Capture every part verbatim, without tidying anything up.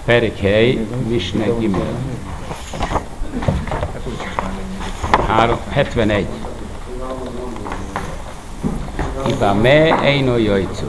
Perikhely, Misne Gimel. hetvenegy. Iba me eino jajcó.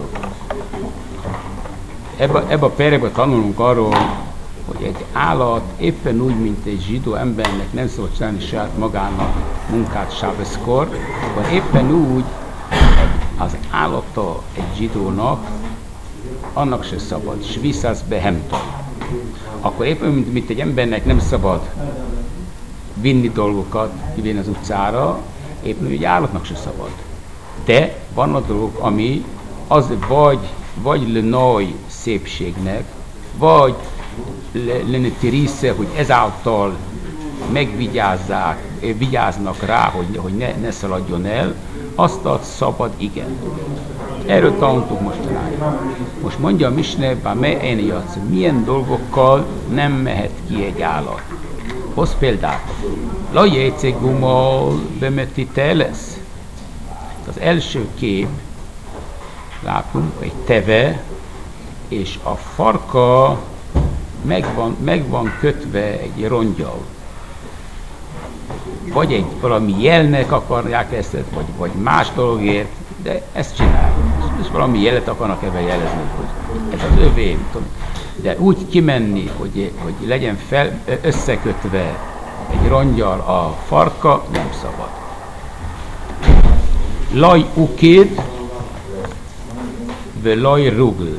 Ebben ebbe a perekben tanulunk arról, hogy egy állat éppen úgy, mint egy zsidó embernek nem szabad csinálni saját magának munkát sábeszkor, vagy éppen úgy az állata egy zsidónak, annak se szabad. Sviszász behemtől. Akkor éppen mint, mint egy embernek nem szabad vinni dolgokat, kivinni az utcára, éppen úgy egy állatnak se szabad. De vannak dolgok, ami az vagy, vagy lenaj szépségnek, vagy lenne része, hogy ezáltal megvigyázzák, vigyáznak rá, hogy, hogy ne, ne szaladjon el, azt a szabad igen. Erről tanultuk mostanáig. Most mondja a Misne, milyen dolgokkal nem mehet ki egy állat. Hoz példát. La jécé gumal bemetite lesz. Az első kép, látunk, egy teve, és a farka meg van, meg van kötve egy rongyal. Vagy egy valami jelnek akarják ezt, vagy, vagy más dologért, de ezt csinálják. És valami jelet akarnak ebben jelezni, hogy ez az övé. De úgy kimenni, hogy, hogy legyen fel, összekötve egy rongyal a farka, nem szabad. Laj ukid, ve laj rugl.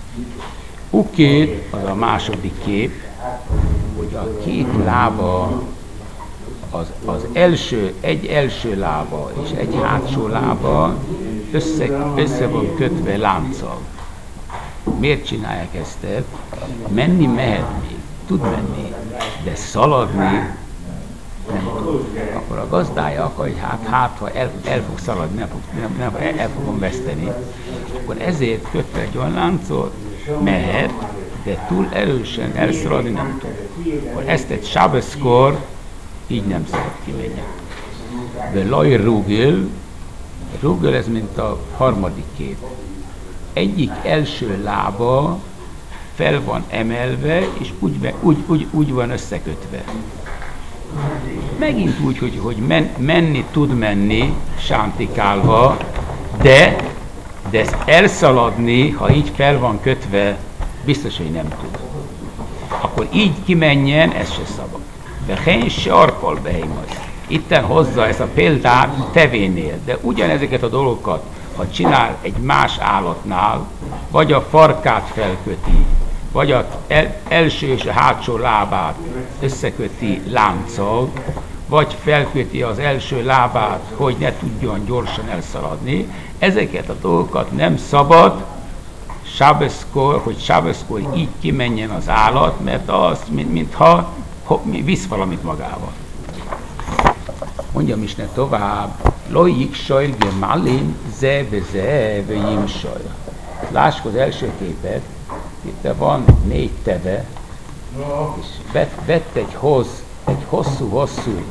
Ukid az a második kép, hogy a két lába, az, az első, egy első lába és egy hátsó lába össze, össze van kötve lánccal. Miért csinálják ezt? Menni mehet még, tud menni, de szaladni nem tud. Akkor a gazdája akar, hogy hát, hát ha el, el fog szaladni, nem, fog, nem, nem el, el fogom veszteni, akkor ezért kötve egy olyan láncot, mehet, de túl erősen elszaladni nem tud. Akkor ezt egy sábeszkor így nem szabad kimenni. De laj rugil, rugil ez mint a harmadik kép. Egyik első lába fel van emelve, és úgy, úgy, úgy, úgy van összekötve. Megint úgy, hogy, hogy men, menni tud menni, sántikálva, de, de ezt elszaladni, ha így fel van kötve, biztos, hogy nem tud. Akkor így kimenjen, ez se szabad. De hén sarkal behimaz. Itten hozza ezt a példát tevénél, de ugyanezeket a dolgokat, ha csinál egy más állatnál, vagy a farkát felköti, vagy az el, első és a hátsó lábát összeköti lánccal, vagy felköti az első lábát, hogy ne tudjon gyorsan elszaladni, ezeket a dolgokat nem szabad sábeszkor, hogy sábeszkor így kimenjen az állat, mert az, mint, mintha visz valamit magával. Mondjam is ne tovább, lojik sajr gemalin ze ve ze ve jim sajr. Lássuk az első képet, itt van négy teve, és vett, vett egy hoz, egy hosszú-hosszú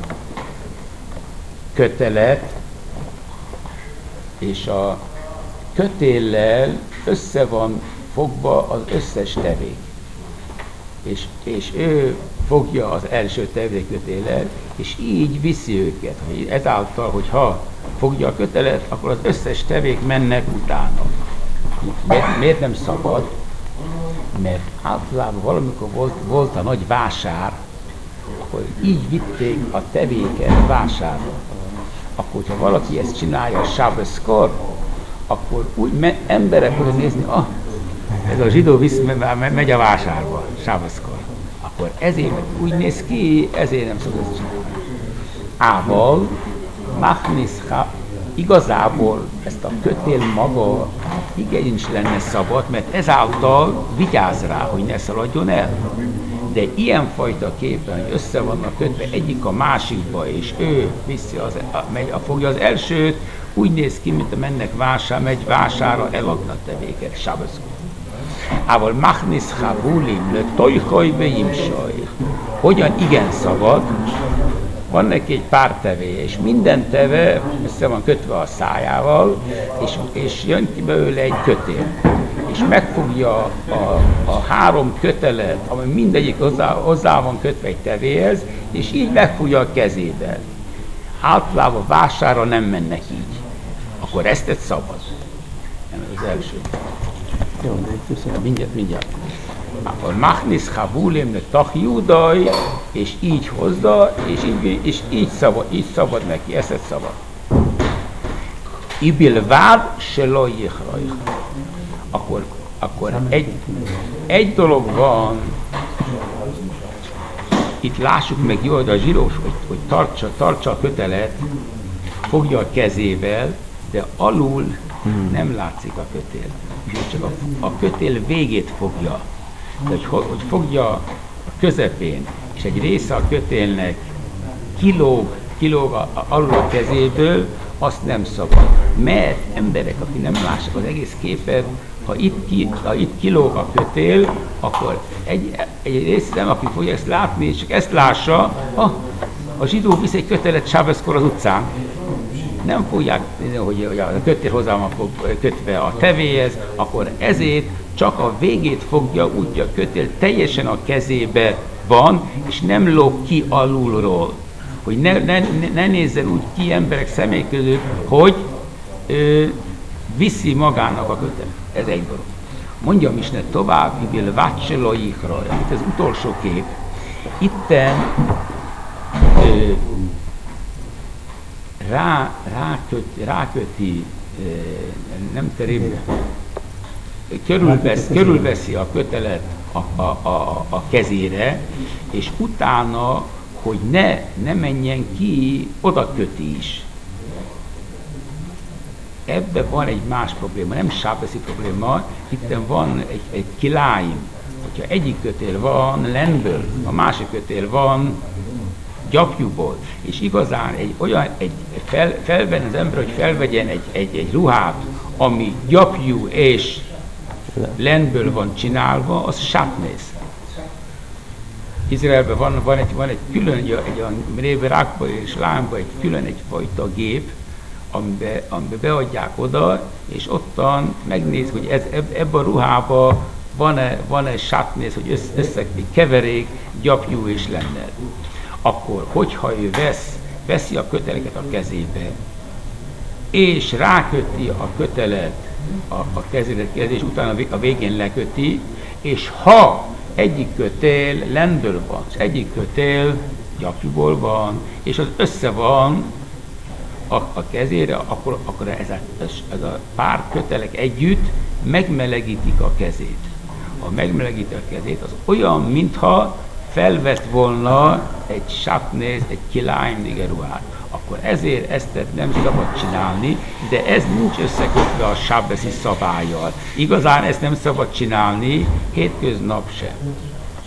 kötelet, és a kötéllel össze van fogva az összes tevék. És, és ő fogja az első tevékötéllel, és így viszi őket. Ezáltal, hogyha fogja a kötelet, akkor az összes tevék mennek utána. Miért, miért nem szabad? Mert általában valamikor volt, volt a nagy vásár, akkor így vitték a tevéket vásárra. Akkor, hogyha valaki ezt csinálja sábeszkor, akkor úgy me, emberek fogják nézni, ah, ez a zsidó visz, megy a vásárba, sábeszkor. Akkor ezért úgy néz ki, ezért nem szabad ezt csinálni. Ával, machniszha, igazából ezt a kötél maga igenis lenne szabad, mert ezáltal vigyáz rá, hogy ne szaladjon el. De ilyenfajta képen, hogy össze vannak kötve egyik a másikba, és ő viszi az, megy, fogja az elsőt, úgy néz ki, mint a mennek vásár, megy vására, eladna tevéket, sábeszkor. Ával machniszha bulim, le tojhoj be jimsaj. Hogyan igen szabad? Van neki egy pár tevéje, és minden teve össze van kötve a szájával, és, és jön ki belőle egy kötél. és megfogja a, a három kötelet, ami mindegyik hozzá, hozzá van kötve egy tevéhez, és így megfogja a kezével. Általában vásárra nem mennek így. Akkor ezt egy szabad. Ez az első. Jó, de köszönöm. Mindjárt, mindjárt. Akkor Machnis Havulim Tachjudaj, és így hozza, és így, és így szabad, így szabad neki, ezt egy szabad. Ibilvád se lo jichrajch. Akkor, akkor egy, egy dolog van, itt lássuk meg jól, de a zsíros, hogy, hogy tartsa, tartsa a kötelet, fogja a kezével, de alul nem látszik a kötél. Csak a, a kötél végét fogja. De hogy, hogy fogja a közepén, és egy része a kötélnek kilóg, kilóg a, a, alul a kezéből, azt nem szabad. Mert emberek, akik nem lássák az egész képet, ha itt, ki, ha itt kilóg a kötél, akkor egy, egy része nem, aki fogja ezt látni, és csak ezt lássa, ha a zsidó visz egy kötelet sábeszkor az utcán. Nem fogják, hogy, hogy a kötél hozzá van kötve a tevéhez, akkor ezért csak a végét fogja, úgy a kötél teljesen a kezébe van, és nem lóg ki alulról. Hogy ne, ne, ne nézzen úgy ki emberek személy között, hogy ö, viszi magának a kötelet. Ez egy dolog. Mondjam is ne tovább, mivel vácselóikra, itt az utolsó kép. Itten ö, rá, ráköt, ráköti, ö, nem terém, körülvesz, körülveszi a kötelet a, a, a, a kezére, és utána, hogy ne, ne menjen ki, oda köti is. Ebben van egy más probléma, nem sábeszi probléma, itt van egy, egy kiláim. Hogyha egyik kötél van lenből, a másik kötél van gyapjúból, és igazán egy olyan, egy fel, felvenni az ember, hogy felvegyen egy, egy, egy ruhát, ami gyapjú és lenből van csinálva, az sátnéz. Izraelben van, van, egy, van egy külön, egy, egy olyan rákban és lámban egy külön egyfajta gép, amiben, amiben beadják oda, és ottan megnéz, hogy ez, ebben a ruhában van-e, van-e sátnéz, hogy össze, össze keverék, gyapjú és lenne. Akkor, hogyha ő vesz, veszi a köteleket a kezébe, és ráköti a kötelet a, a kezére, és utána a végén leköti, és ha egyik kötél lendből van, egyik kötél gyapjúból van, és az össze van a, a kezére, akkor, akkor ez, a, ez a pár kötelek együtt megmelegítik a kezét. Ha megmelegíti a kezét, az olyan, mintha felvett volna egy sátnéz, egy kiláim ruhát. Akkor ezért ezt nem szabad csinálni, de ez nincs összekötve a sábeszi szabállyal. Igazán ezt nem szabad csinálni, hétköznap sem.